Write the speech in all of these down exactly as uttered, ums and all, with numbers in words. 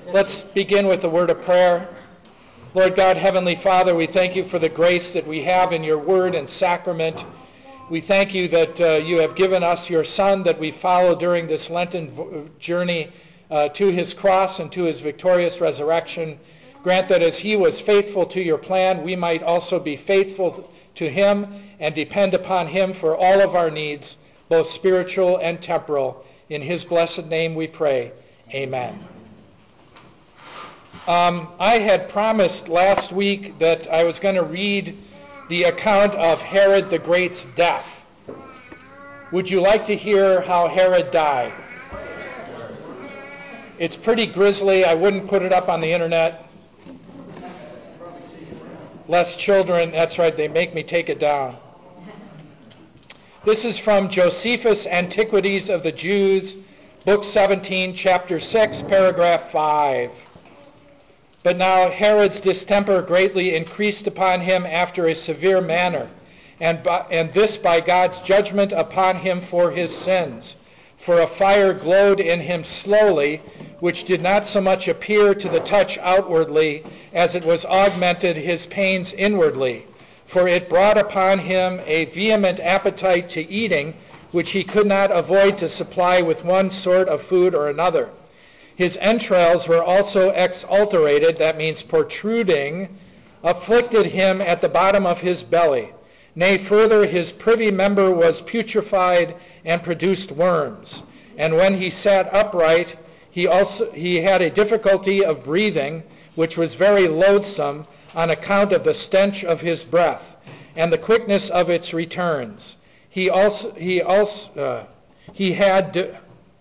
Let's begin with a word of prayer. Lord God, Heavenly Father, we thank you for the grace that we have in your word and sacrament. We thank you that uh, you have given us your Son that we follow during this Lenten journey uh, to his cross and to his victorious resurrection. Grant that as he was faithful to your plan, we might also be faithful to him and depend upon him for all of our needs, both spiritual and temporal. In his blessed name we pray. Amen. Um, I had promised last week that I was going to read the account of Herod the Great's death. Would you like to hear how Herod died? It's pretty grisly. I wouldn't put it up on the internet. Lest children, that's right, they make me take it down. This is from Josephus' Antiquities of the Jews, Book seventeen, Chapter six, Paragraph five. But now Herod's distemper greatly increased upon him after a severe manner, and, by, and this by God's judgment upon him for his sins. For a fire glowed in him slowly, which did not so much appear to the touch outwardly as it was augmented his pains inwardly. For it brought upon him a vehement appetite to eating, which he could not avoid to supply with one sort of food or another. His entrails were also exulterated, that means protruding, afflicted him at the bottom of his belly. Nay, further, his privy member was putrefied and produced worms. And when he sat upright, he also he had a difficulty of breathing, which was very loathsome on account of the stench of his breath and the quickness of its returns. He also he also uh, he had.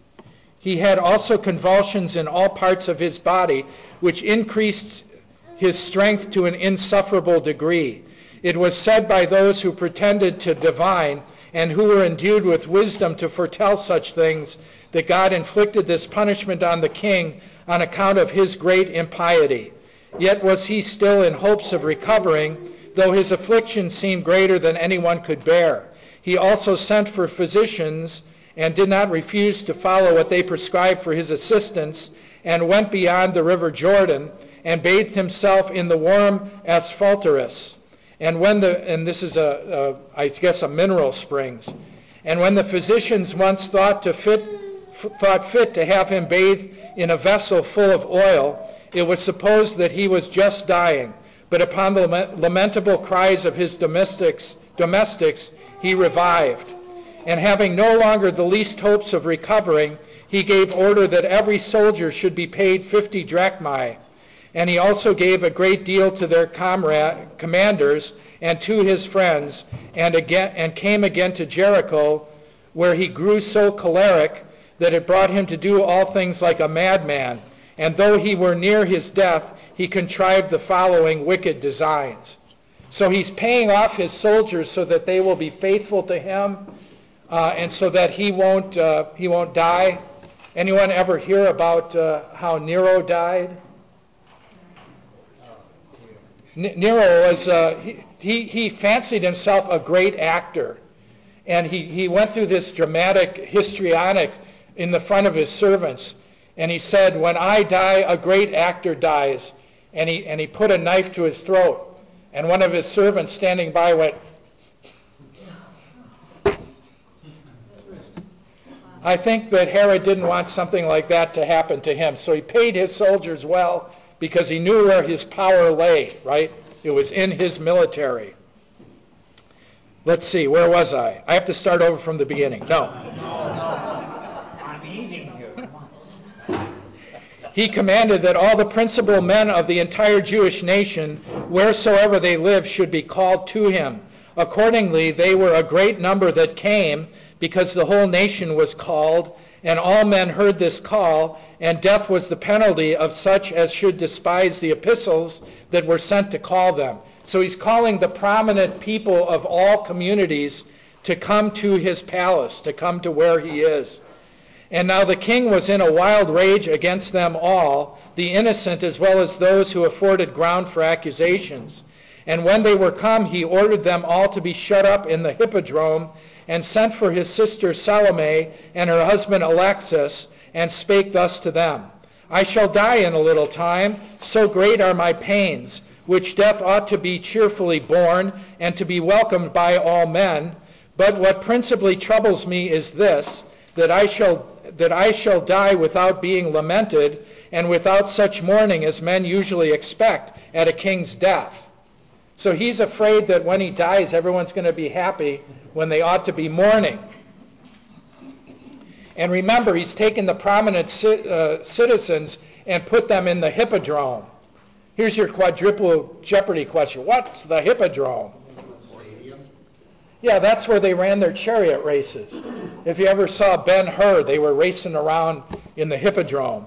He had also convulsions in all parts of his body, which increased his strength to an insufferable degree. It was said by those who pretended to divine and who were endued with wisdom to foretell such things that God inflicted this punishment on the king on account of his great impiety. Yet was he still in hopes of recovering, though his affliction seemed greater than anyone could bear. He also sent for physicians and did not refuse to follow what they prescribed for his assistance, and went beyond the river Jordan, and bathed himself in the warm asphalterus. And when the and this is a, a I guess a mineral springs. And when the physicians once thought to fit f- thought fit to have him bathed in a vessel full of oil, it was supposed that he was just dying. But upon the lamentable cries of his domestics, domestics, he revived. And having no longer the least hopes of recovering, he gave order that every soldier should be paid fifty drachmae. And he also gave a great deal to their comrade, commanders and to his friends, and again and came again to Jericho, where he grew so choleric that it brought him to do all things like a madman. And though he were near his death, he contrived the following wicked designs. So he's paying off his soldiers so that they will be faithful to him, Uh, and so that he won't uh, he won't die. Anyone ever hear about uh, how Nero died? N- Nero was uh, he, he he fancied himself a great actor, and he, he went through this dramatic histrionic in the front of his servants, and he said, "When I die, a great actor dies," and he and he put a knife to his throat, and one of his servants standing by went. I think that Herod didn't want something like that to happen to him. So he paid his soldiers well because he knew where his power lay, right? It was in his military. Let's see, where was I? I have to start over from the beginning. No. No, no. I'm eating you. Come on. He commanded that all the principal men of the entire Jewish nation, wheresoever they lived, should be called to him. Accordingly, they were a great number that came, because the whole nation was called, and all men heard this call, and death was the penalty of such as should despise the epistles that were sent to call them. So he's calling the prominent people of all communities to come to his palace, to come to where he is. And now the king was in a wild rage against them all, the innocent as well as those who afforded ground for accusations. And when they were come, he ordered them all to be shut up in the hippodrome, and sent for his sister Salome and her husband Alexis, and spake thus to them. I shall die in a little time, so great are my pains, which death ought to be cheerfully borne, and to be welcomed by all men. But what principally troubles me is this, that I shall that I shall die without being lamented, and without such mourning as men usually expect at a king's death. So he's afraid that when he dies, everyone's going to be happy when they ought to be mourning. And remember, he's taken the prominent ci- uh, citizens and put them in the hippodrome. Here's your quadruple jeopardy question. What's the hippodrome? Yeah, that's where they ran their chariot races. If you ever saw Ben-Hur, they were racing around in the hippodrome.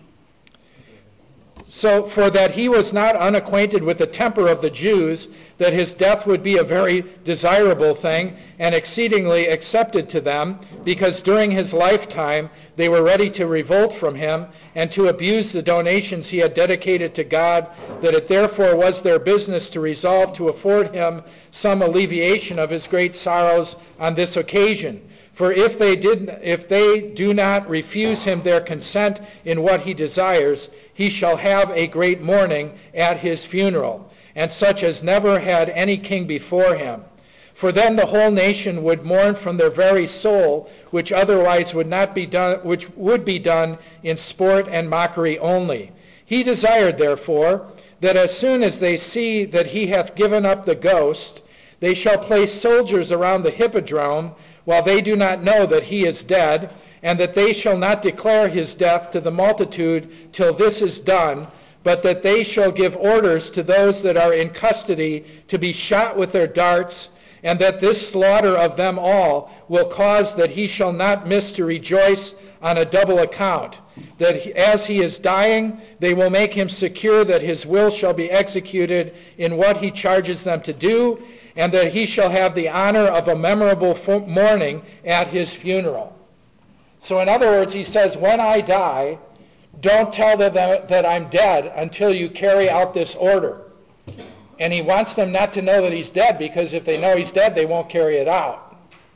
So, for that he was not unacquainted with the temper of the Jews, that his death would be a very desirable thing and exceedingly accepted to them, because during his lifetime they were ready to revolt from him and to abuse the donations he had dedicated to God, that it therefore was their business to resolve to afford him some alleviation of his great sorrows on this occasion. For if they did, if they do not refuse him their consent in what he desires, he shall have a great mourning at his funeral, and such as never had any king before him. For then the whole nation would mourn from their very soul, which otherwise would not be done, which would be done in sport and mockery only. He desired, therefore, that as soon as they see that he hath given up the ghost, they shall place soldiers around the hippodrome, while they do not know that he is dead, and that they shall not declare his death to the multitude till this is done, but that they shall give orders to those that are in custody to be shot with their darts, and that this slaughter of them all will cause that he shall not miss to rejoice on a double account, that as he is dying, they will make him secure that his will shall be executed in what he charges them to do, and that he shall have the honor of a memorable mourning at his funeral. So in other words, he says, when I die, don't tell them that I'm dead until you carry out this order. And he wants them not to know that he's dead, because if they know he's dead, they won't carry it out.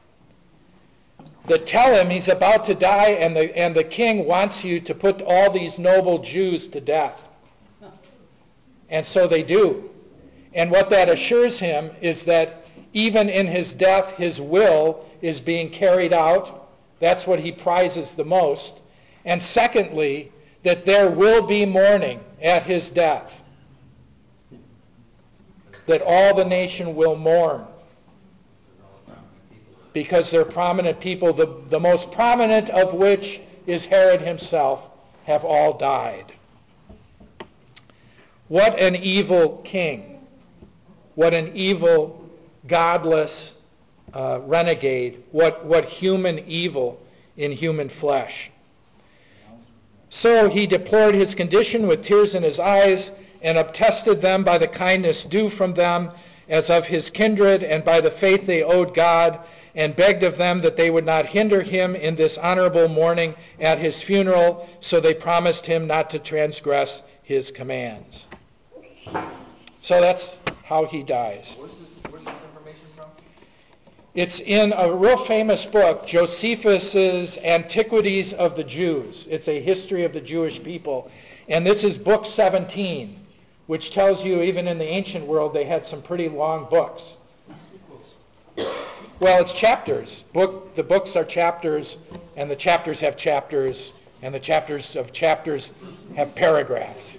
That tell him he's about to die, and the, and the king wants you to put all these noble Jews to death. And so they do. And what that assures him is that even in his death, his will is being carried out. That's what he prizes the most. And secondly, that there will be mourning at his death. That all the nation will mourn. Because they're prominent people, the, the most prominent of which is Herod himself, have all died. What an evil king. What an evil, godless uh, renegade. What, what human evil in human flesh. So he deplored his condition with tears in his eyes, and attested them by the kindness due from them as of his kindred, and by the faith they owed God, and begged of them that they would not hinder him in this honorable mourning at his funeral, so they promised him not to transgress his commands. So that's how he dies. Where's this, where's this information from? It's in a real famous book, Josephus's Antiquities of the Jews. It's a history of the Jewish people. And this is book seventeen, which tells you even in the ancient world they had some pretty long books. Well, it's chapters. Book, the books are chapters, and the chapters have chapters, and the chapters of chapters have paragraphs.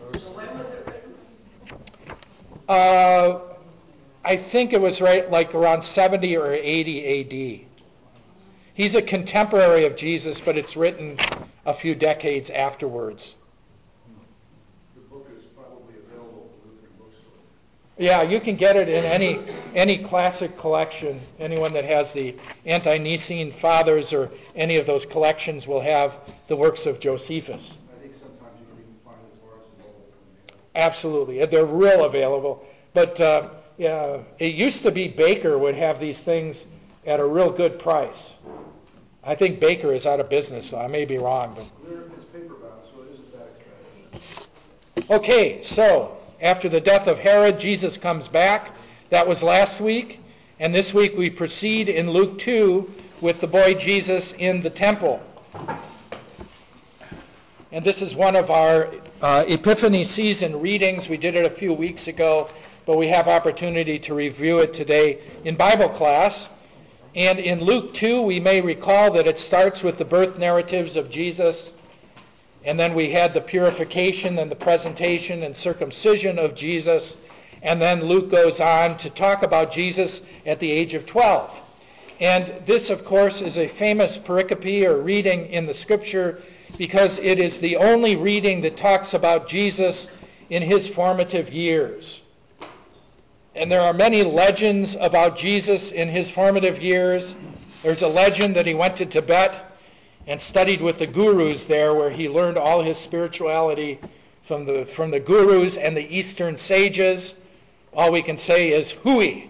Uh, I think it was right like around seventy or eighty A D. He's a contemporary of Jesus, but it's written a few decades afterwards. The book is probably available at the Lutheran bookstore. Yeah, you can get it in any any classic collection. Anyone that has the Ante-Nicene Fathers or any of those collections will have the works of Josephus. I think sometimes you can even find it for us available. Absolutely. They're real available. But uh, yeah, it used to be Baker would have these things at a real good price. I think Baker is out of business, so I may be wrong. But It's paperbound, so it isn't that expensive. okay, so after the death of Herod, Jesus comes back. That was last week. And this week we proceed in Luke two with the boy Jesus in the temple. And this is one of our uh, Epiphany season readings. We did it a few weeks ago, but we have opportunity to review it today in Bible class. And in Luke two, we may recall that it starts with the birth narratives of Jesus, and then we had the purification and the presentation and circumcision of Jesus, and then Luke goes on to talk about Jesus at the age of twelve. And this, of course, is a famous pericope or reading in the Scripture because it is the only reading that talks about Jesus in his formative years. And there are many legends about Jesus in his formative years. There's a legend that he went to Tibet and studied with the gurus there, where he learned all his spirituality from the from the gurus and the Eastern sages. All we can say is hooey.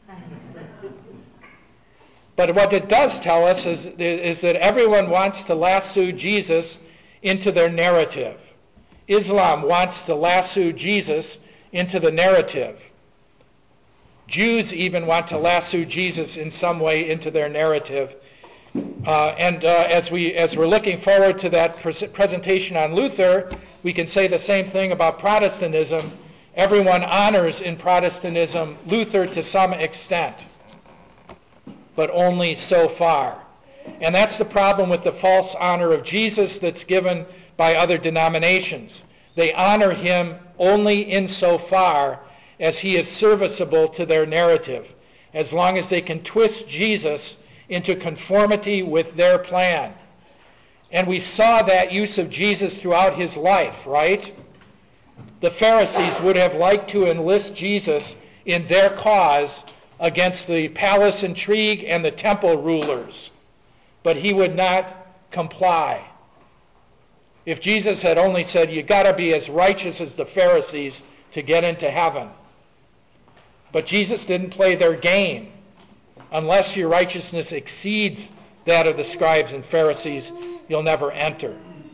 But what it does tell us is, is that everyone wants to lasso Jesus into their narrative. Islam wants to lasso Jesus into the narrative. Jews even want to lasso Jesus in some way into their narrative. Uh, and uh, as, we, as we're looking forward to that pres- presentation on Luther, we can say the same thing about Protestantism. Everyone honors in Protestantism Luther to some extent, but only so far. And that's the problem with the false honor of Jesus that's given by other denominations. They honor him only insofar as he is serviceable to their narrative, as long as they can twist Jesus into conformity with their plan. And we saw that use of Jesus throughout his life, right? The Pharisees would have liked to enlist Jesus in their cause against the palace intrigue and the temple rulers, but he would not comply. If Jesus had only said, you got to be as righteous as the Pharisees to get into heaven. But Jesus didn't play their game. Unless your righteousness exceeds that of the scribes and Pharisees, you'll never enter.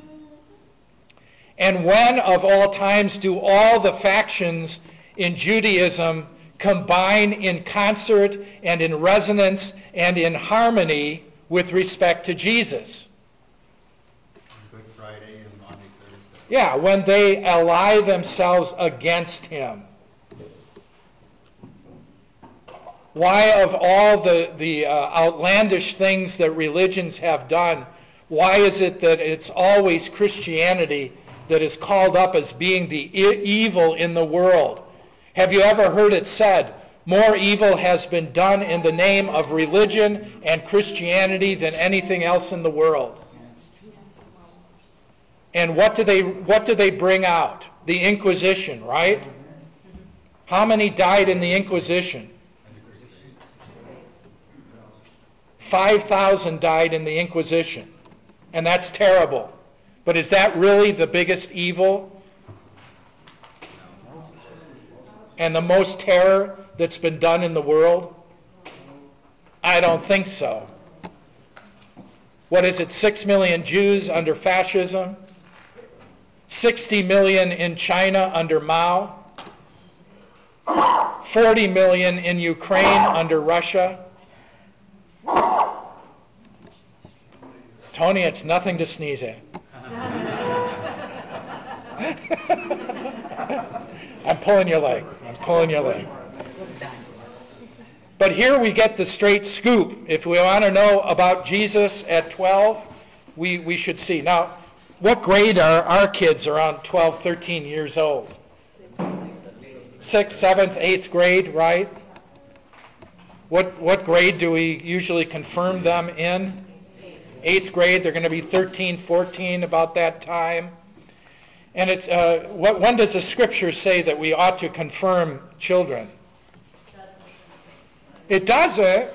And when of all times do all the factions in Judaism combine in concert and in resonance and in harmony with respect to Jesus? Good Friday and Maundy Thursday. Yeah, when they ally themselves against him. Why, of all the, the uh, outlandish things that religions have done, why is it that it's always Christianity that is called up as being the e- evil in the world? Have you ever heard it said, more evil has been done in the name of religion and Christianity than anything else in the world? And what do they what do they bring out? The Inquisition, right? How many died in the Inquisition? five thousand died in the Inquisition. And that's terrible. But is that really the biggest evil? And the most terror that's been done in the world? I don't think so. What is it, six million Jews under fascism? sixty million in China under Mao? forty million in Ukraine under Russia? Tony, it's nothing to sneeze at. I'm pulling your leg. I'm pulling your leg. But here we get the straight scoop. If we want to know about Jesus at twelve, we, we should see. Now, what grade are our kids around twelve, thirteen years old? Sixth, seventh, eighth grade, right? What what grade do we usually confirm them in? Eighth grade. They're going to be thirteen, fourteen about that time. And it's uh, what when does the Scripture say that we ought to confirm children? It doesn't.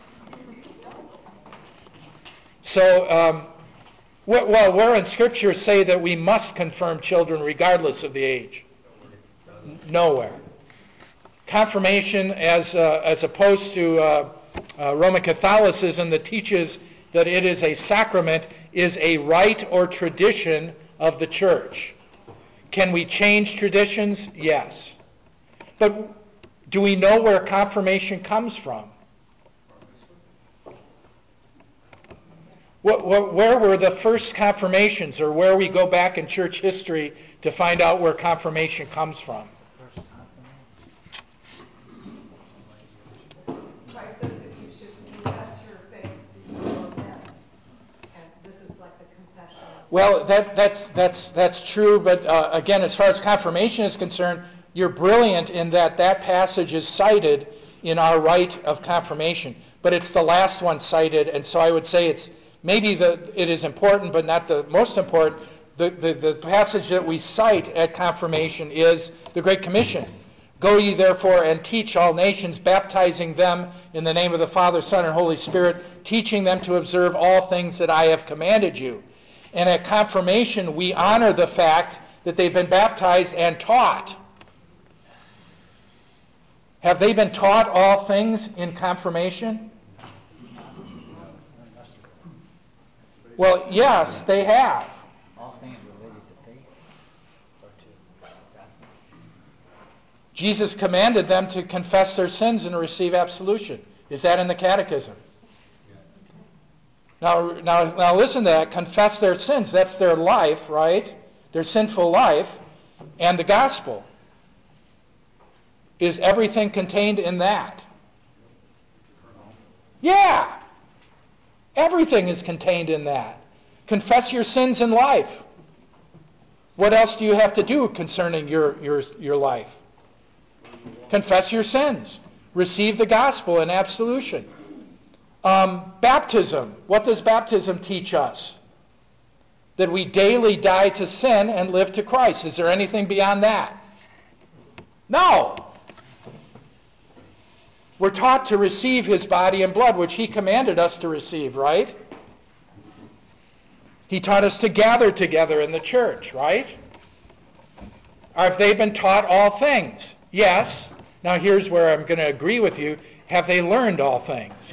So, um, wh- well, where in Scripture say that we must confirm children regardless of the age? Nowhere. Confirmation, as uh, as opposed to uh, uh, Roman Catholicism that teaches that it is a sacrament, is a rite or tradition of the church. Can we change traditions? Yes. But do we know where confirmation comes from? What, what, where were the first confirmations, or where we go back in church history to find out where confirmation comes from? First confirmation. Christ says that you should confess your faith before men, and this is like the confession. Well, that, that's that's that's true, but uh, again, as far as confirmation is concerned, you're brilliant in that that passage is cited in our rite of confirmation, but it's the last one cited, and so I would say it's maybe the it is important, but not the most important. The, the, the passage that we cite at confirmation is the Great Commission. Go ye therefore and teach all nations, baptizing them in the name of the Father, Son, and Holy Spirit, teaching them to observe all things that I have commanded you. And at confirmation, we honor the fact that they've been baptized and taught. Have they been taught all things in confirmation? Well, yes, they have. All things related to faith or to doctrine? Jesus commanded them to confess their sins and to receive absolution. Is that in the Catechism? Now, now, now listen to that. Confess their sins. That's their life, right? Their sinful life. And the gospel. Is everything contained in that? Yeah. Everything is contained in that. Confess your sins in life. What else do you have to do concerning your, your, your life? Confess your sins. Receive the gospel and absolution. Um, baptism. What does baptism teach us? That we daily die to sin and live to Christ. Is there anything beyond that? No. We're taught to receive his body and blood, which he commanded us to receive, right? He taught us to gather together in the church, right? Have they been taught all things? Yes. Now here's where I'm going to agree with you. Have they learned all things?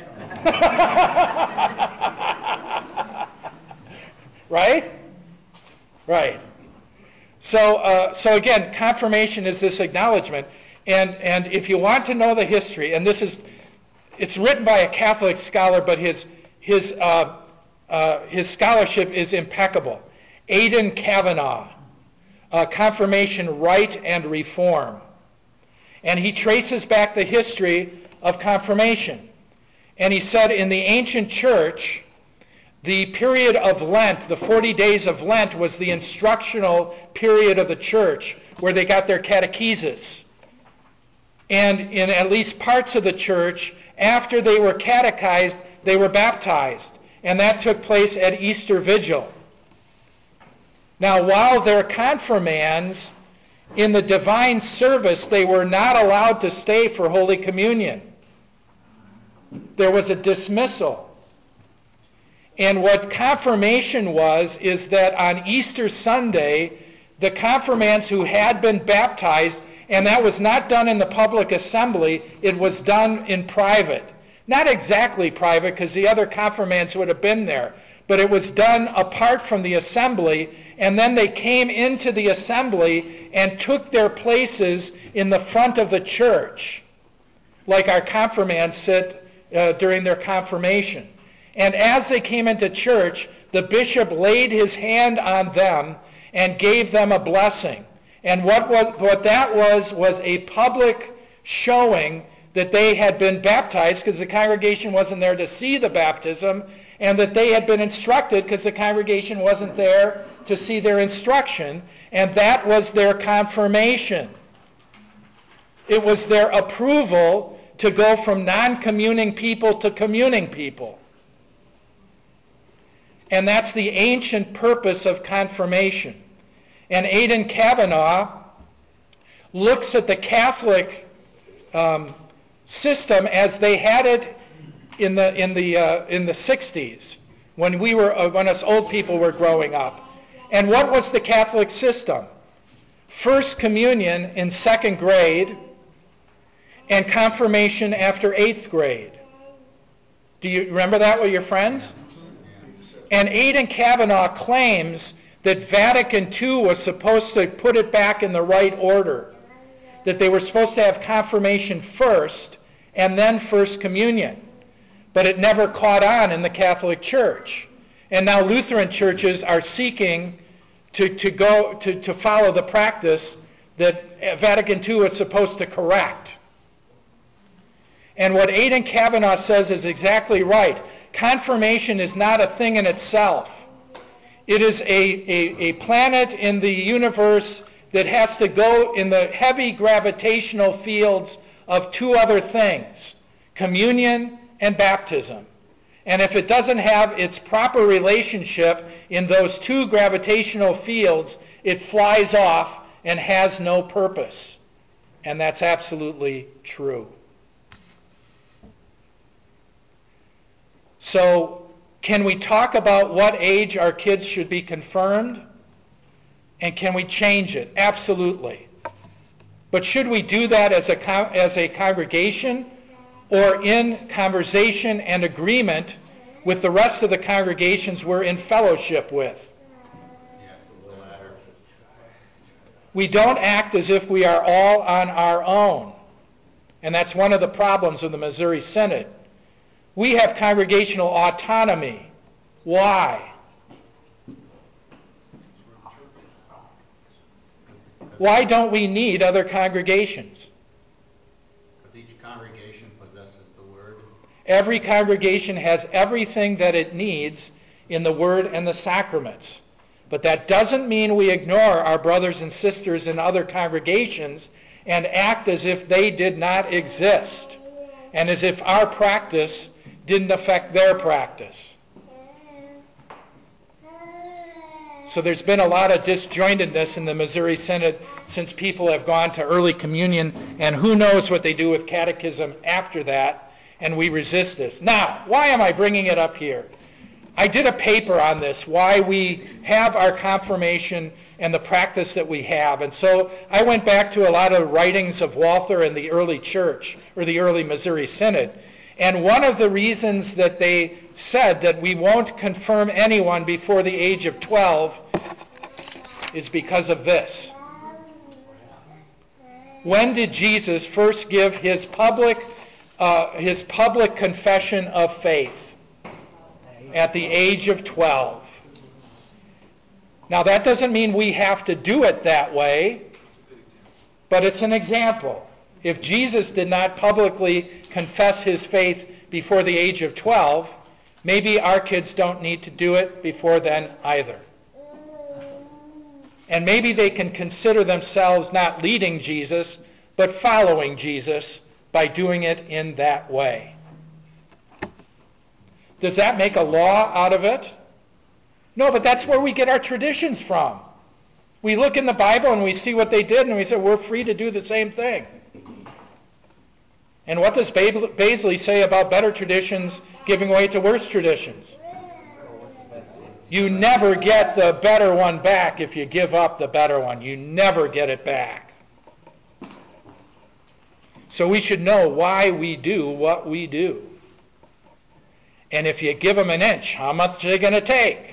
Right? Right. So, uh, so again, confirmation is this acknowledgement. And and if you want to know the history, and this is, it's written by a Catholic scholar, but his his uh, uh, his scholarship is impeccable. Aidan Kavanagh, uh, Confirmation, Rite and Reform, and he traces back the history of confirmation. And he said in the ancient church, the period of Lent, the forty days of Lent, was the instructional period of the church where they got their catechesis. And in at least parts of the church, after they were catechized, they were baptized. And that took place at Easter Vigil. Now, while they're confirmands, in the divine service, they were not allowed to stay for Holy Communion. There was a dismissal. And what confirmation was, is that on Easter Sunday, the confirmands who had been baptized, and that was not done in the public assembly, it was done in private. Not exactly private, because the other confirmands would have been there, but it was done apart from the assembly, and then they came into the assembly and took their places in the front of the church, like our confirmands sit uh, during their confirmation. And as they came into church, the bishop laid his hand on them and gave them a blessing. And what was what that was was a public showing that they had been baptized, because the congregation wasn't there to see the baptism, and that they had been instructed because the congregation wasn't there to see their instruction, and that was their confirmation. It was their approval to go from non-communing people to communing people. And that's the ancient purpose of confirmation. And Aidan Kavanagh looks at the Catholic um, system as they had it in the in the uh, in the sixties, when we were uh, when us old people were growing up. And what was the Catholic system? First communion in second grade, and confirmation after eighth grade. Do you remember that with your friends? And Aidan Kavanagh claims that Vatican Two was supposed to put it back in the right order. That they were supposed to have confirmation first and then First Communion. But it never caught on in the Catholic Church. And now Lutheran churches are seeking to, to go to, to follow the practice that Vatican Two is supposed to correct. And what Aidan Kavanaugh says is exactly right. Confirmation is not a thing in itself. It is a, a, a planet in the universe that has to go in the heavy gravitational fields of two other things, communion and baptism. And if it doesn't have its proper relationship in those two gravitational fields, it flies off and has no purpose. And that's absolutely true. So, can we talk about what age our kids should be confirmed? And can we change it? Absolutely. But should we do that as a as a congregation or in conversation and agreement with the rest of the congregations we're in fellowship with? Yeah, the latter. We don't act as if we are all on our own. And that's one of the problems of the Missouri Synod. We have congregational autonomy. Why? Why don't we need other congregations? Because each congregation possesses the Word. Every congregation has everything that it needs in the Word and the sacraments. But that doesn't mean we ignore our brothers and sisters in other congregations and act as if they did not exist and as if our practice didn't affect their practice. So there's been a lot of disjointedness in the Missouri Synod since people have gone to early communion, and who knows what they do with catechism after that, and we resist this. Now, why am I bringing it up here? I did a paper on this, why we have our confirmation and the practice that we have. And so I went back to a lot of writings of Walther and the early church, or the early Missouri Synod. And one of the reasons that they said that we won't confirm anyone before the age of twelve is because of this. When did Jesus first give his public, uh, his public confession of faith? At the age of twelve. Now that doesn't mean we have to do it that way, but it's an example. If Jesus did not publicly confess his faith before the age of twelve, maybe our kids don't need to do it before then either. And maybe they can consider themselves not leading Jesus, but following Jesus by doing it in that way. Does that make a law out of it? No, but that's where we get our traditions from. We look in the Bible and we see what they did and we say we're free to do the same thing. And what does Baisley say about better traditions giving way to worse traditions? You never get the better one back if you give up the better one. You never get it back. So we should know why we do what we do. And if you give them an inch, how much are they going to take?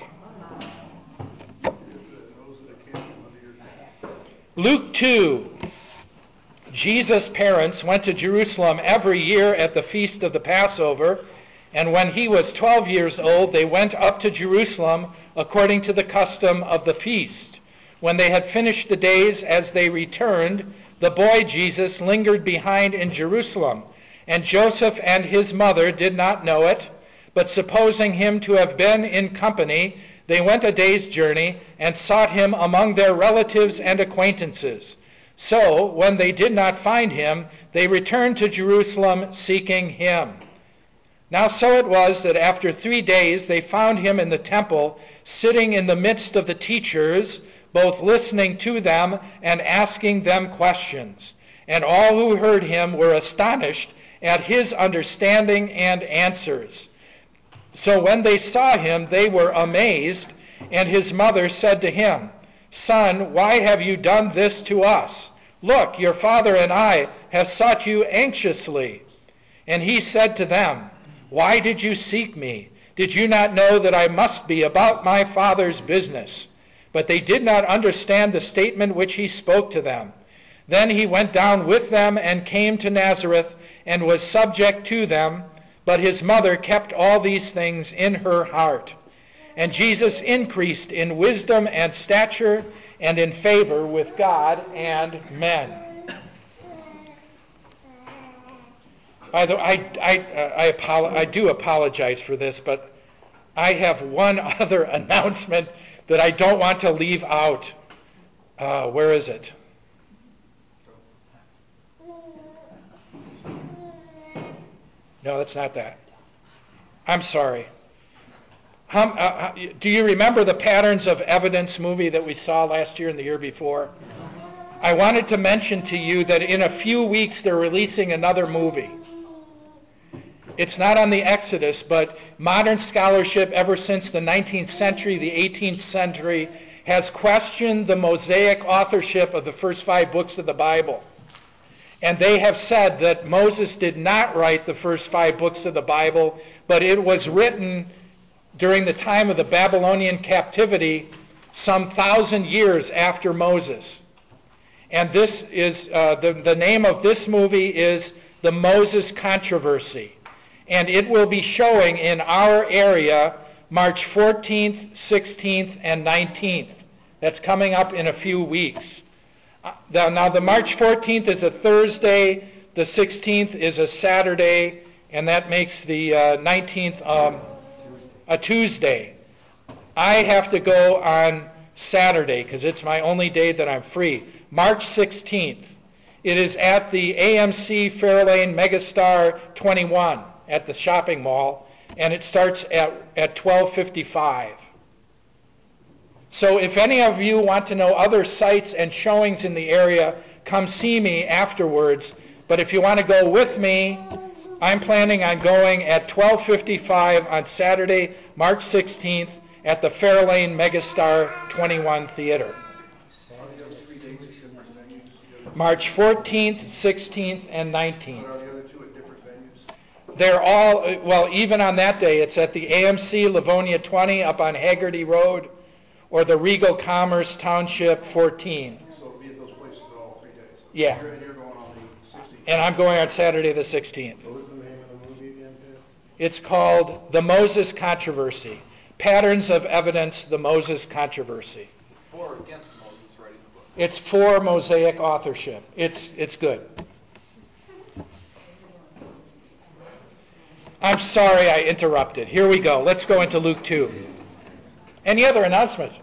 Luke two. Jesus' parents went to Jerusalem every year at the feast of the Passover, and when he was twelve years old, they went up to Jerusalem according to the custom of the feast. When they had finished the days as they returned, the boy Jesus lingered behind in Jerusalem, and Joseph and his mother did not know it, but supposing him to have been in company, they went a day's journey and sought him among their relatives and acquaintances. So, when they did not find him, they returned to Jerusalem seeking him. Now so it was that after three days they found him in the temple, sitting in the midst of the teachers, both listening to them and asking them questions. And all who heard him were astonished at his understanding and answers. So when they saw him, they were amazed, and his mother said to him, "Son, why have you done this to us? Look, your father and I have sought you anxiously." And he said to them, "Why did you seek me? Did you not know that I must be about my Father's business?" But they did not understand the statement which he spoke to them. Then he went down with them and came to Nazareth and was subject to them. But his mother kept all these things in her heart. And Jesus increased in wisdom and stature and in favor with God and men. By the way, I, I, uh, I, apolo- I do apologize for this, but I have one other announcement that I don't want to leave out. Uh, where is it? No, that's not that. I'm sorry. How, uh, do you remember the Patterns of Evidence movie that we saw last year and the year before? I wanted to mention to you that in a few weeks they're releasing another movie. It's not on the Exodus, but modern scholarship ever since the nineteenth century, the eighteenth century, has questioned the Mosaic authorship of the first five books of the Bible. And they have said that Moses did not write the first five books of the Bible, but it was written during the time of the Babylonian captivity, some thousand years after Moses. And this is uh, the, the name of this movie is The Moses Controversy. And it will be showing in our area March fourteenth, sixteenth, and nineteenth. That's coming up in a few weeks. Uh, now, the March fourteenth is a Thursday, the sixteenth is a Saturday, and that makes the uh, nineteenth um, a Tuesday. I have to go on Saturday because it's my only day that I'm free. March sixteenth. It is at the A M C Fairlane Megastar twenty-one at the shopping mall, and it starts at, at twelve fifty-five. So if any of you want to know other sites and showings in the area, come see me afterwards. But if you want to go with me, I'm planning on going at twelve fifty-five on Saturday, March sixteenth, at the Fairlane Megastar twenty-one Theater. March fourteenth, sixteenth, and nineteenth. Are the other two at different venues? They're all, well, even on that day, it's at the A M C Livonia twenty up on Haggerty Road, or the Regal Commerce Township fourteen. So it'll be at those places at all three days? Yeah. You're, you're going on the sixteenth? And I'm going on Saturday the sixteenth. What was the name of the movie again, Piss? It's called The Moses Controversy. Patterns of Evidence, The Moses Controversy. For or against Moses writing the book? It's for Mosaic authorship. It's it's good. I'm sorry I interrupted. Here we go. Let's go into Luke two. Any other announcements?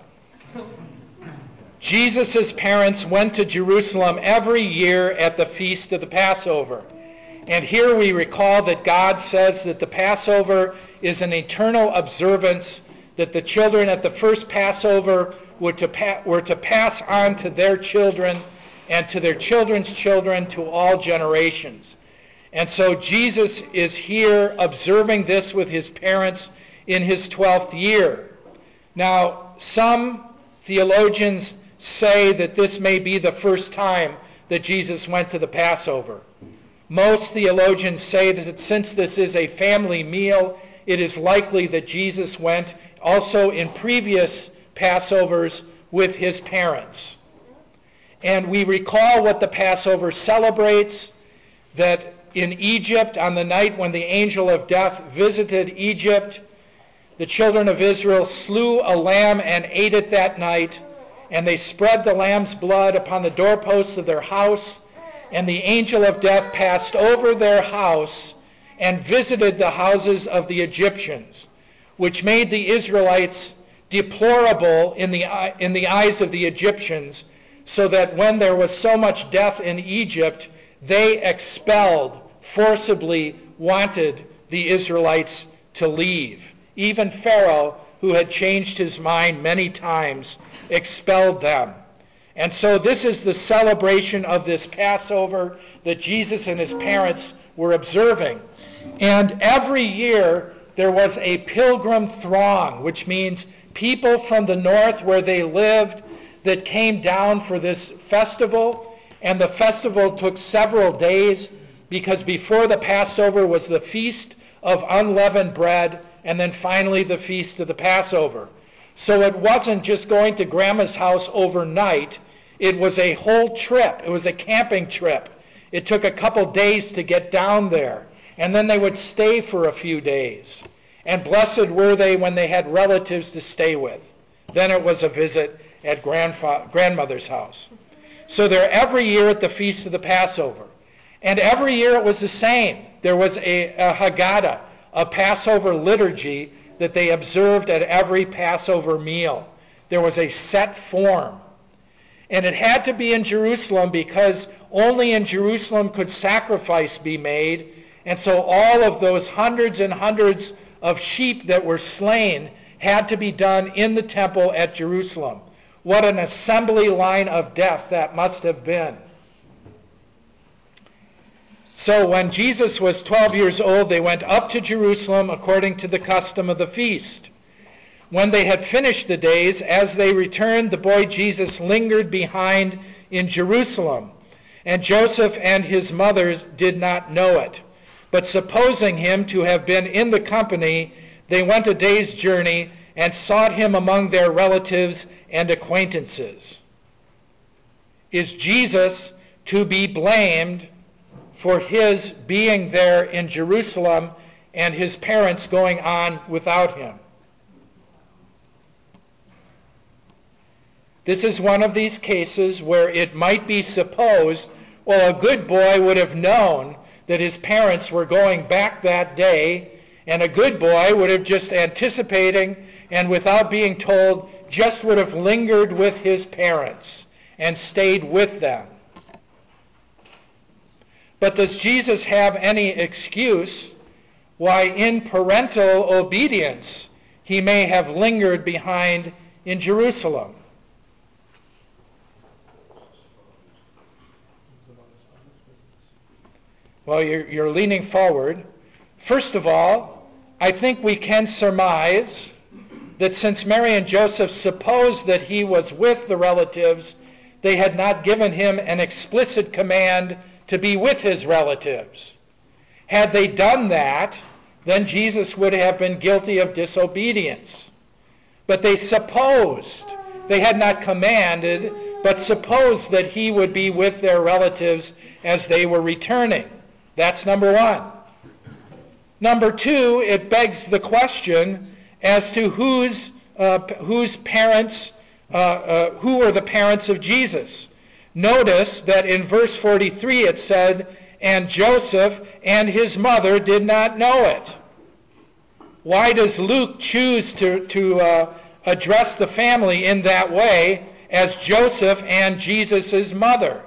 Jesus' parents went to Jerusalem every year at the feast of the Passover. And here we recall that God says that the Passover is an eternal observance that the children at the first Passover were to, pa- were to pass on to their children and to their children's children to all generations. And so Jesus is here observing this with his parents in his twelfth year. Now, some theologians say that this may be the first time that Jesus went to the Passover. Most theologians say that since this is a family meal, it is likely that Jesus went also in previous Passovers with his parents. And we recall what the Passover celebrates, that in Egypt, on the night when the angel of death visited Egypt, the children of Israel slew a lamb and ate it that night, and they spread the lamb's blood upon the doorposts of their house, and the angel of death passed over their house and visited the houses of the Egyptians, which made the Israelites deplorable in the, in the eyes of the Egyptians, so that when there was so much death in Egypt, they expelled, forcibly wanted the Israelites to leave. Even Pharaoh, who had changed his mind many times, expelled them. And so this is the celebration of this Passover that Jesus and his parents were observing. And every year there was a pilgrim throng, which means people from the north where they lived that came down for this festival. And the festival took several days, because before the Passover was the Feast of Unleavened Bread, and then finally the Feast of the Passover. So it wasn't just going to Grandma's house overnight. It was a whole trip. It was a camping trip. It took a couple days to get down there. And then they would stay for a few days. And blessed were they when they had relatives to stay with. Then it was a visit at grandfa- grandmother's house. So they're every year at the feast of the Passover. And every year it was the same. There was a, a Haggadah, a Passover liturgy that they observed at every Passover meal. There was a set form. And it had to be in Jerusalem because only in Jerusalem could sacrifice be made. And so all of those hundreds and hundreds of sheep that were slain had to be done in the temple at Jerusalem. What an assembly line of death that must have been. So when Jesus was twelve years old, they went up to Jerusalem according to the custom of the feast. When they had finished the days, as they returned, the boy Jesus lingered behind in Jerusalem, and Joseph and his mother did not know it. But supposing him to have been in the company, they went a day's journey and sought him among their relatives and acquaintances. Is Jesus to be blamed for his being there in Jerusalem and his parents going on without him? This is one of these cases where it might be supposed, well, a good boy would have known that his parents were going back that day, and a good boy would have just anticipating and without being told just would have lingered with his parents and stayed with them. But does Jesus have any excuse why in parental obedience he may have lingered behind in Jerusalem? Well, you're, you're leaning forward. First of all, I think we can surmise that since Mary and Joseph supposed that he was with the relatives, they had not given him an explicit command to be with his relatives. Had they done that, then Jesus would have been guilty of disobedience. But they supposed, they had not commanded, but supposed that he would be with their relatives as they were returning. That's number one. Number two, it begs the question as to whose uh, whose parents, uh, uh, who were the parents of Jesus. Notice that in verse forty-three it said, and Joseph and his mother did not know it. Why does Luke choose to, to uh, address the family in that way as Joseph and Jesus' mother?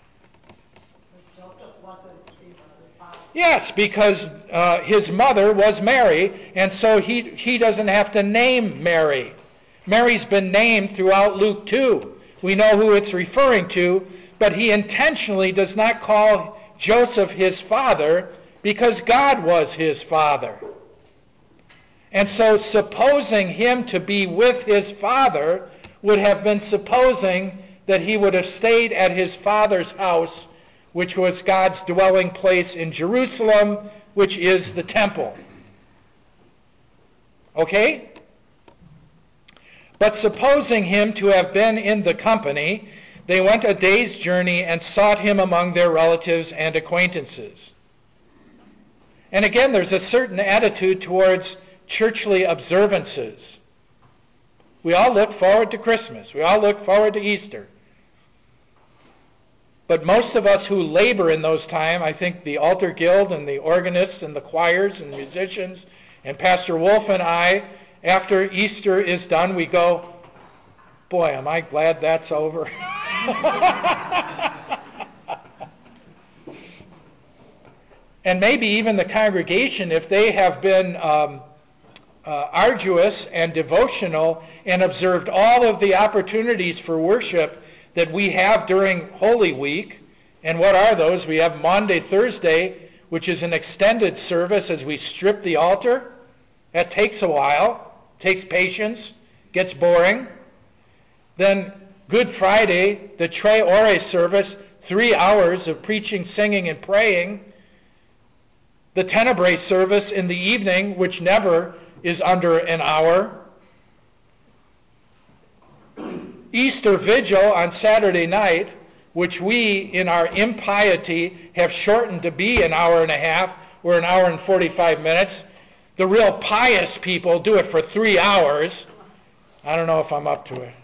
Yes, because uh, his mother was Mary, and so he, he doesn't have to name Mary. Mary's been named throughout Luke two. We know who it's referring to, but he intentionally does not call Joseph his father because God was his father. And so supposing him to be with his father would have been supposing that he would have stayed at his father's house, which was God's dwelling place in Jerusalem, which is the temple. Okay? But supposing him to have been in the company, they went a day's journey and sought him among their relatives and acquaintances. And again, there's a certain attitude towards churchly observances. We all look forward to Christmas. We all look forward to Easter. But most of us who labor in those times, I think the altar guild and the organists and the choirs and musicians and Pastor Wolf and I, after Easter is done, we go, boy, am I glad that's over. And maybe even the congregation, if they have been um, uh, arduous and devotional and observed all of the opportunities for worship that we have during Holy Week. And what are those? We have Maundy, Thursday, which is an extended service as we strip the altar. That takes a while, takes patience, gets boring. Then Good Friday, the Tre Ore service, three hours of preaching, singing, and praying. The Tenebrae service in the evening, which never is under an hour. Easter Vigil on Saturday night, which we, in our impiety, have shortened to be an hour and a half or an hour and forty-five minutes. The real pious people do it for three hours. I don't know if I'm up to it.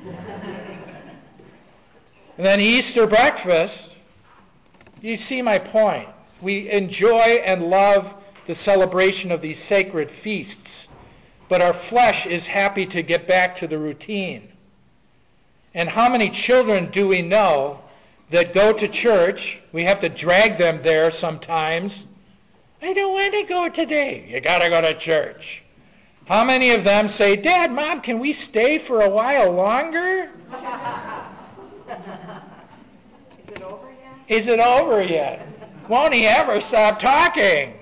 And then Easter breakfast, you see my point. We enjoy and love the celebration of these sacred feasts, but our flesh is happy to get back to the routine. And how many children do we know that go to church? We have to drag them there sometimes. I don't want to go today. You got to go to church. How many of them say, Dad, Mom, can we stay for a while longer? Is it over yet? Is it over yet? Won't he ever stop talking?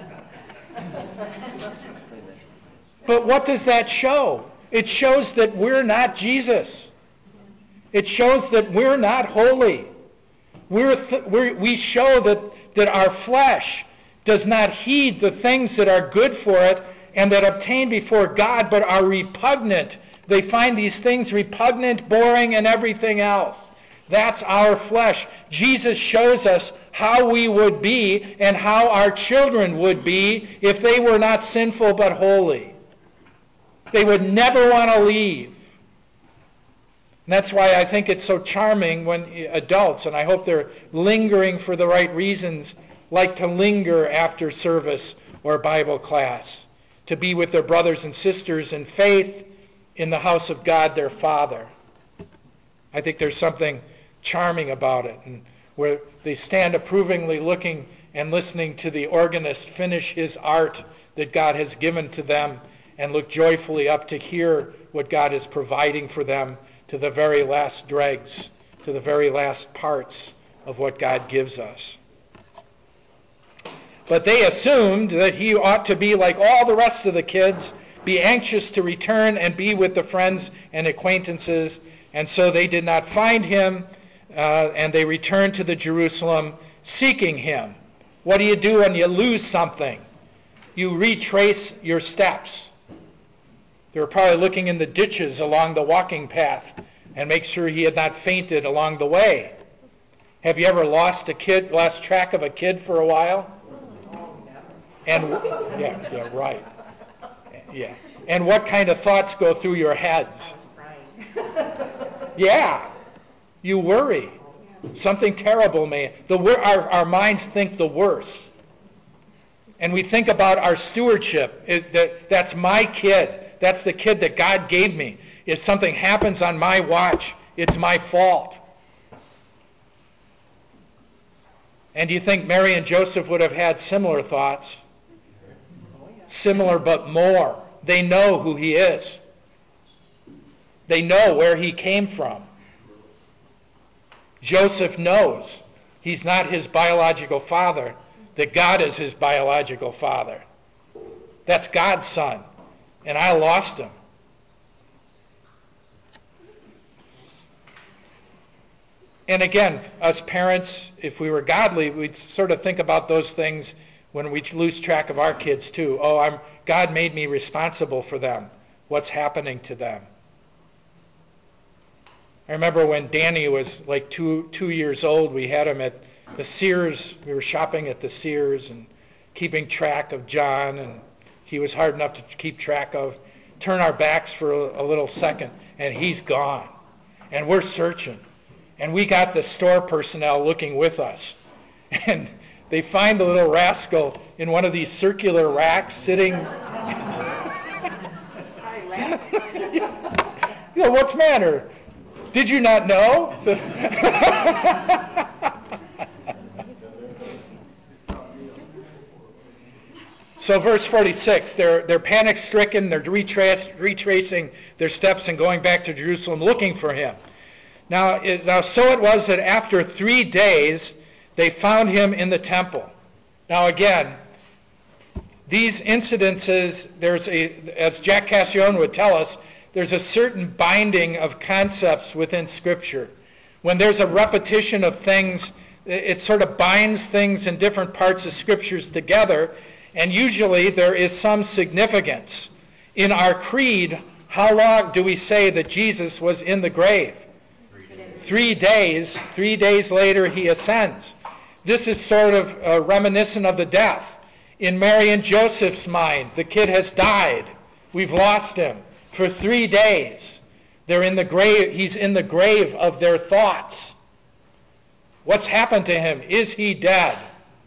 But what does that show? It shows that we're not Jesus. It shows that we're not holy. We're th- we're, we show that, that our flesh does not heed the things that are good for it and that obtain before God, but are repugnant. They find these things repugnant, boring, and everything else. That's our flesh. Jesus shows us how we would be and how our children would be if they were not sinful but holy. They would never want to leave. And that's why I think it's so charming when adults, and I hope they're lingering for the right reasons, like to linger after service or Bible class, to be with their brothers and sisters in faith in the house of God, their Father. I think there's something charming about it, and where they stand approvingly looking and listening to the organist finish his art that God has given to them, and look joyfully up to hear what God is providing for them to the very last dregs, to the very last parts of what God gives us. But they assumed that he ought to be like all the rest of the kids, be anxious to return and be with the friends and acquaintances, and so they did not find him, uh, and they returned to the Jerusalem seeking him. What do you do when you lose something? You retrace your steps. They were probably looking in the ditches along the walking path and make sure he had not fainted along the way. Have you ever lost a kid, lost track of a kid for a while? And yeah, yeah, right. Yeah. And what kind of thoughts go through your heads? Yeah. You worry. Something terrible may. The our, our minds think the worst. And we think about our stewardship. It, that, that's my kid. That's the kid that God gave me. If something happens on my watch, it's my fault. And do you think Mary and Joseph would have had similar thoughts? Similar but more. They know who he is. They know where he came from. Joseph knows he's not his biological father, that God is his biological father. That's God's son. And I lost him. And again, us parents, if we were godly, we'd sort of think about those things when we lose track of our kids too. Oh, I'm, God made me responsible for them. What's happening to them? I remember when Danny was like two two years old, we had him at the Sears. We were shopping at the Sears and keeping track of John, and he was hard enough to keep track of. Turn our backs for a, a little second, and he's gone. And we're searching. And we got the store personnel looking with us. And they find the little rascal in one of these circular racks sitting. You know, what's the matter? Did you not know? So verse forty-six, they're they're panic-stricken, they're retrace, retracing their steps and going back to Jerusalem looking for him. Now, it, now, so it was that after three days, they found him in the temple. Now, again, these incidences, there's a, as Jack Cassione would tell us, there's a certain binding of concepts within Scripture. When there's a repetition of things, it sort of binds things in different parts of Scriptures together, and usually there is some significance. In our creed, how long do we say that Jesus was in the grave? Three days. Three days later he ascends. This is sort of uh, reminiscent of the death. In Mary and Joseph's mind, the kid has died. We've lost him for three days. They're in the grave. He's in the grave of their thoughts. What's happened to him? Is he dead?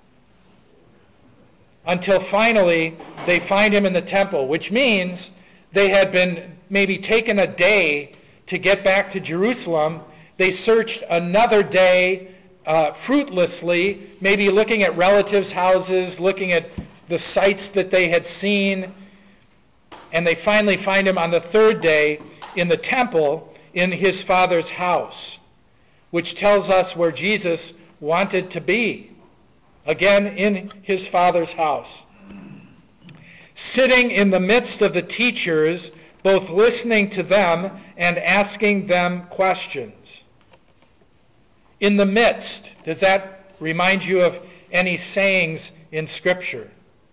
Until finally they find him in the temple, which means they had been maybe taken a day to get back to Jerusalem. They searched another day uh, fruitlessly, maybe looking at relatives' houses, looking at the sights that they had seen, and they finally find him on the third day in the temple in his Father's house, which tells us where Jesus wanted to be. Again, in his Father's house. Sitting in the midst of the teachers, both listening to them and asking them questions. In the midst, does that remind you of any sayings in Scripture?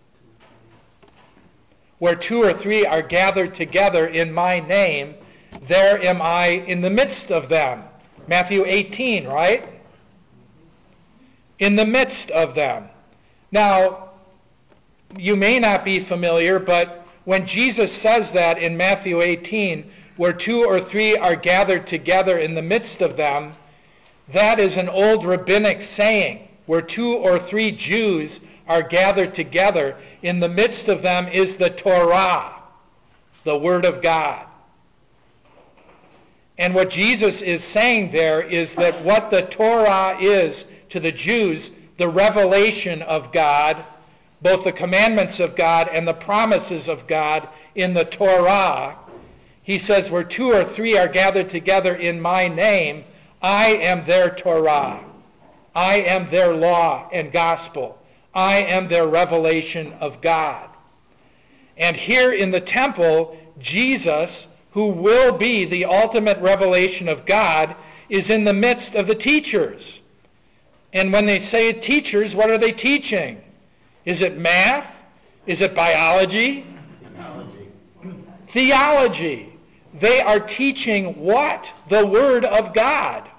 Where two or three are gathered together in my name, there am I in the midst of them. Matthew eighteen, right? In the midst of them. Now, you may not be familiar, but when Jesus says that in Matthew eighteen, where two or three are gathered together in the midst of them, that is an old rabbinic saying. Where two or three Jews are gathered together, in the midst of them is the Torah, the Word of God. And what Jesus is saying there is that what the Torah is to the Jews, the revelation of God, both the commandments of God and the promises of God in the Torah, he says, where two or three are gathered together in my name, I am their Torah. I am their law and gospel. I am their revelation of God. And here in the temple, Jesus, who will be the ultimate revelation of God, is in the midst of the teachers. And when they say teachers, what are they teaching? Is it math? Is it biology? Theology. Theology. They are teaching what? The Word of God.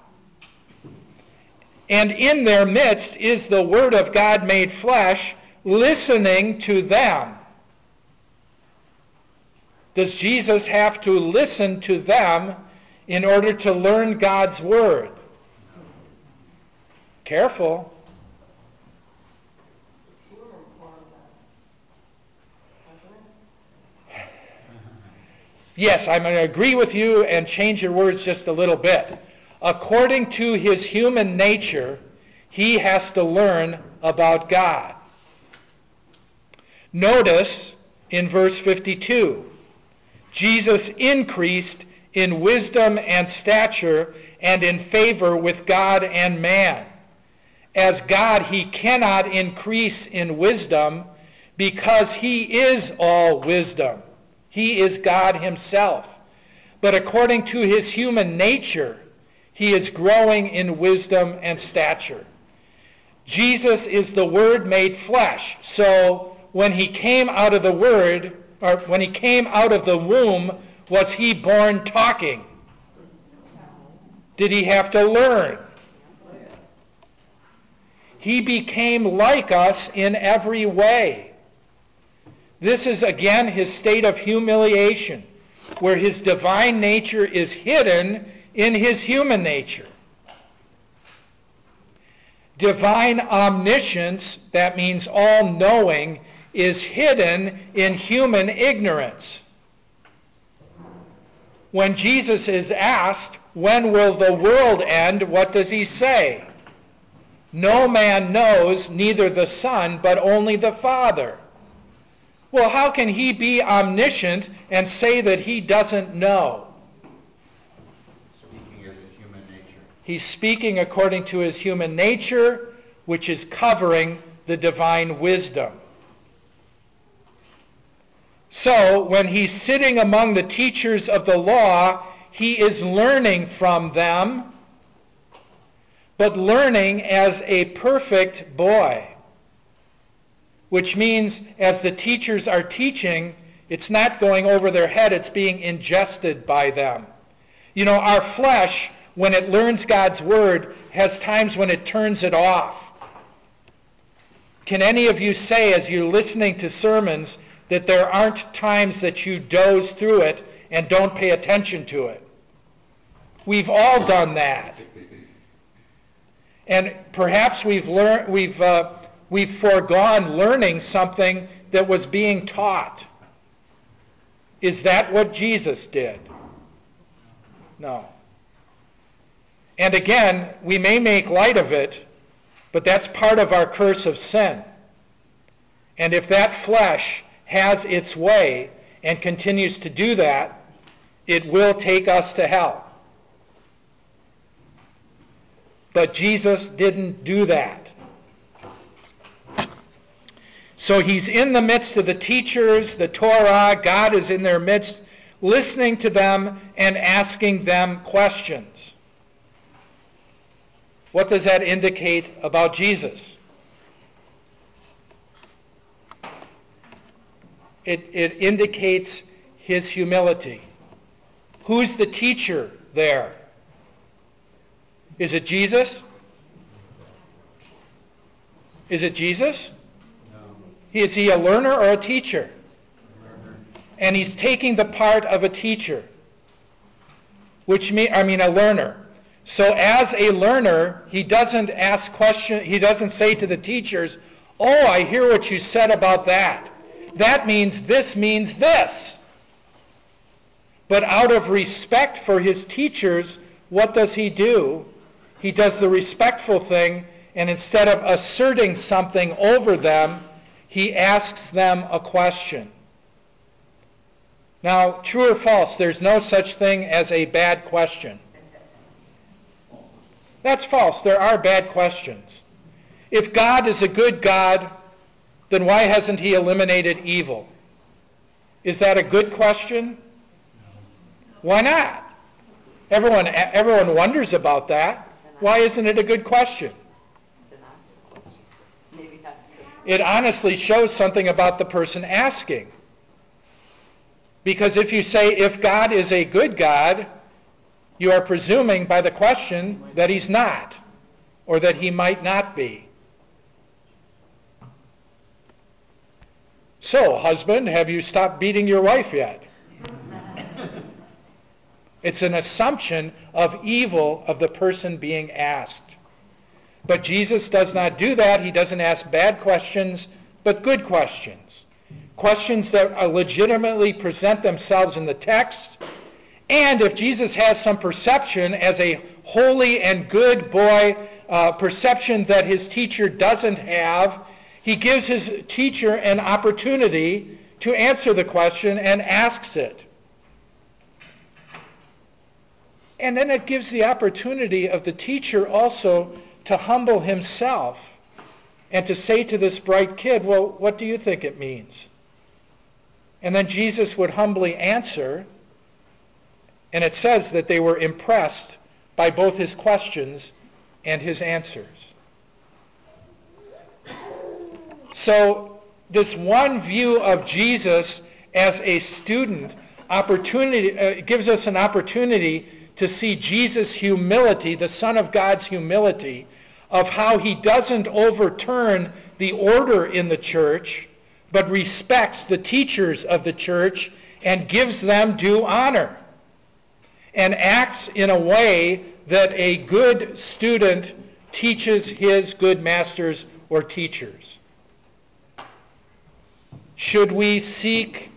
And in their midst is the Word of God made flesh, listening to them. Does Jesus have to listen to them in order to learn God's Word? Careful. Yes, I'm going to agree with you and change your words just a little bit. According to his human nature, he has to learn about God. Notice in verse fifty-two, Jesus increased in wisdom and stature and in favor with God and man. As God, he cannot increase in wisdom because he is all wisdom. He is God himself. But according to his human nature, he is growing in wisdom and stature. Jesus is the Word made flesh. So when he came out of the Word, or when he came out of the womb, was he born talking? Did he have to learn? He became like us in every way. This is again his state of humiliation, where his divine nature is hidden in his human nature. Divine omniscience, that means all-knowing, is hidden in human ignorance. When Jesus is asked, when will the world end, what does he say? No man knows, neither the Son, but only the Father. Well, how can he be omniscient and say that he doesn't know? Speaking of his human nature. He's speaking according to his human nature, which is covering the divine wisdom. So, when he's sitting among the teachers of the law, he is learning from them, but learning as a perfect boy. Which means, as the teachers are teaching, it's not going over their head, it's being ingested by them. You know, our flesh, when it learns God's Word, has times when it turns it off. Can any of you say, as you're listening to sermons, that there aren't times that you doze through it and don't pay attention to it? We've all done that. And perhaps we've learned, we've uh, we've foregone learning something that was being taught. Is that what Jesus did? No. And again, we may make light of it, but that's part of our curse of sin. And if that flesh has its way and continues to do that, it will take us to hell. But Jesus didn't do that. So he's in the midst of the teachers, the Torah. God is in their midst, listening to them and asking them questions. What does that indicate about Jesus? It, it indicates his humility. Who's the teacher there? Is it Jesus? Is it Jesus? No. Is he a learner or a teacher? Learner. And he's taking the part of a teacher, which mean I mean a learner. So as a learner, he doesn't ask questions. He doesn't say to the teachers, "Oh, I hear what you said about that. That means this means this." But out of respect for his teachers, what does he do? He does the respectful thing, and instead of asserting something over them, he asks them a question. Now, true or false, there's no such thing as a bad question. That's false. There are bad questions. If God is a good God, then why hasn't he eliminated evil? Is that a good question? Why not? Everyone, everyone wonders about that. Why isn't it a good question? It honestly shows something about the person asking. Because if you say, if God is a good God, you are presuming by the question that he's not, or that he might not be. So, husband, have you stopped beating your wife yet? It's an assumption of evil of the person being asked. But Jesus does not do that. He doesn't ask bad questions, but good questions. Questions that legitimately present themselves in the text. And if Jesus has some perception as a holy and good boy, uh, perception that his teacher doesn't have, he gives his teacher an opportunity to answer the question and asks it. And then it gives the opportunity of the teacher also to humble himself and to say to this bright kid, well, what do you think it means? And then Jesus would humbly answer, and it says that they were impressed by both his questions and his answers. So this one view of Jesus as a student opportunity uh, gives us an opportunity to see Jesus' humility, the Son of God's humility, of how he doesn't overturn the order in the church, but respects the teachers of the church and gives them due honor, and acts in a way that a good student teaches his good masters or teachers. Should we seek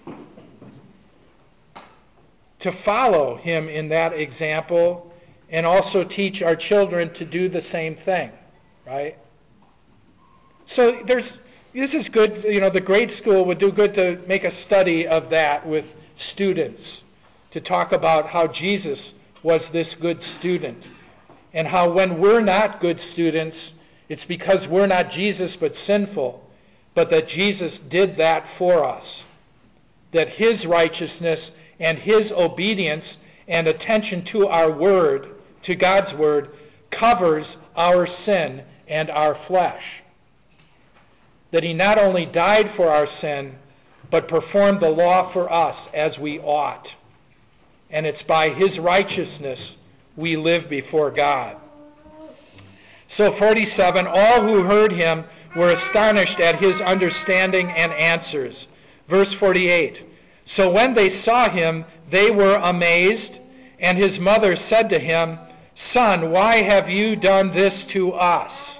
to follow him in that example and also teach our children to do the same thing, right? So there's this is good. You know, the grade school would do good to make a study of that with students, to talk about how Jesus was this good student, and how when we're not good students, it's because we're not Jesus but sinful, but that Jesus did that for us, that his righteousness and his obedience and attention to our word, to God's word, covers our sin and our flesh. That he not only died for our sin, but performed the law for us as we ought. And it's by his righteousness we live before God. So forty-seven, all who heard him were astonished at his understanding and answers. Verse forty-eight, so when they saw him, they were amazed, and his mother said to him, Son, why have you done this to us?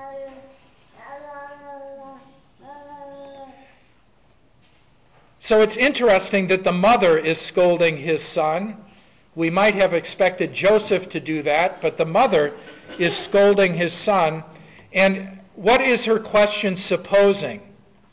So it's interesting that the mother is scolding his son. We might have expected Joseph to do that, but the mother is scolding his son. And what is her question supposing?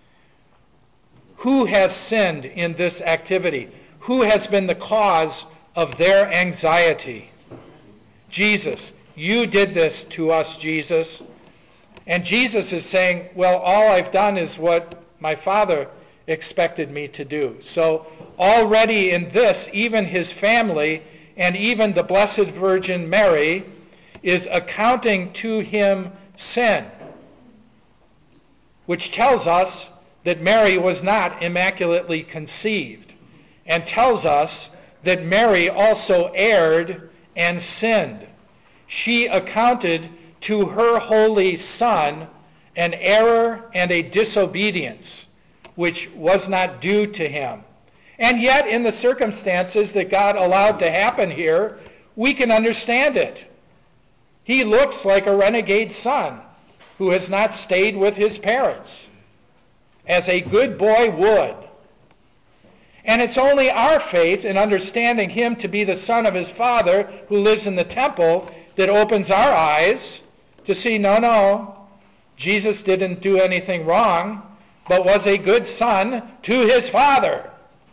Who has sinned in this activity? Who has been the cause of their anxiety? Jesus. You did this to us, Jesus. And Jesus is saying, well, all I've done is what my Father expected me to do. So already in this, even his family and even the Blessed Virgin Mary is accounting to him sin, which tells us that Mary was not immaculately conceived, and tells us that Mary also erred and sinned. She accounted to her holy Son an error and a disobedience which was not due to him. And yet, in the circumstances that God allowed to happen here, we can understand it. He looks like a renegade son who has not stayed with his parents, as a good boy would. And it's only our faith in understanding him to be the son of his Father who lives in the temple that opens our eyes to see, no, no, Jesus didn't do anything wrong, but was a good son to his Father.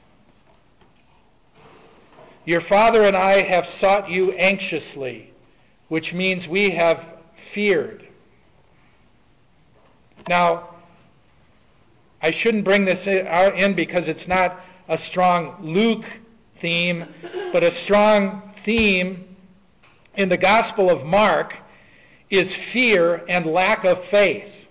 Your father and I have sought you anxiously, which means we have feared. Now, I shouldn't bring this in because it's not a strong Luke theme, but a strong theme in the Gospel of Mark is fear and lack of faith.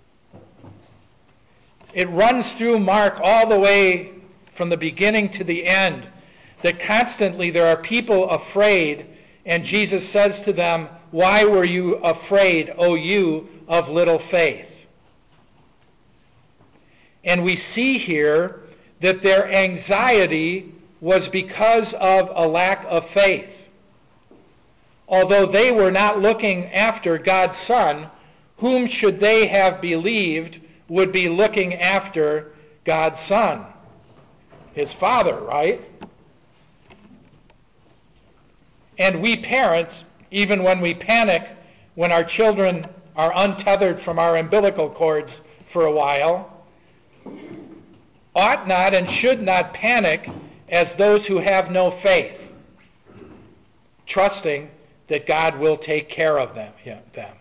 It runs through Mark all the way from the beginning to the end, that constantly there are people afraid, and Jesus says to them, why were you afraid, O you of little faith? And we see here that their anxiety was because of a lack of faith. Although they were not looking after God's Son, whom should they have believed would be looking after God's Son? His Father, right? And we parents, even when we panic when our children are untethered from our umbilical cords for a while, ought not and should not panic as those who have no faith, trusting that God will take care of them. them.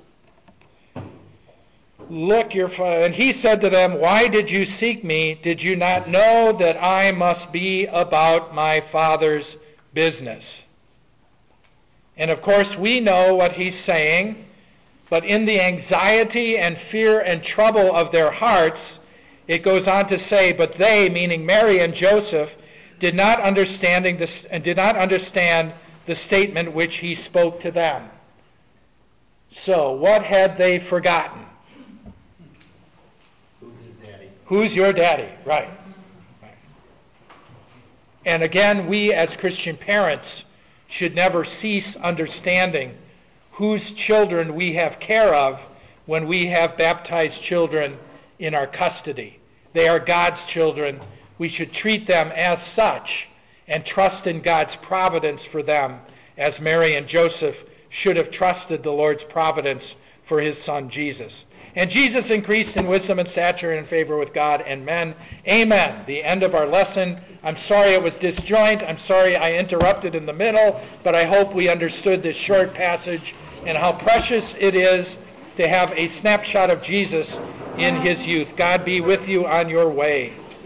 Look, your father, and he said to them, why did you seek me? Did you not know that I must be about my Father's business? And of course, we know what he's saying, but in the anxiety and fear and trouble of their hearts, it goes on to say, but they, meaning Mary and Joseph, did not understanding this and did not understand the statement which he spoke to them. So, what had they forgotten? Who's his daddy? Who's your daddy? Right. right. And again, we as Christian parents should never cease understanding whose children we have care of when we have baptized children in our custody. They are God's children. We should treat them as such and trust in God's providence for them, as Mary and Joseph should have trusted the Lord's providence for his Son Jesus. And Jesus increased in wisdom and stature and in favor with God and men. Amen. The end of our lesson. I'm sorry it was disjoint. I'm sorry I interrupted in the middle, but I hope we understood this short passage and how precious it is to have a snapshot of Jesus in his youth. God be with you on your way.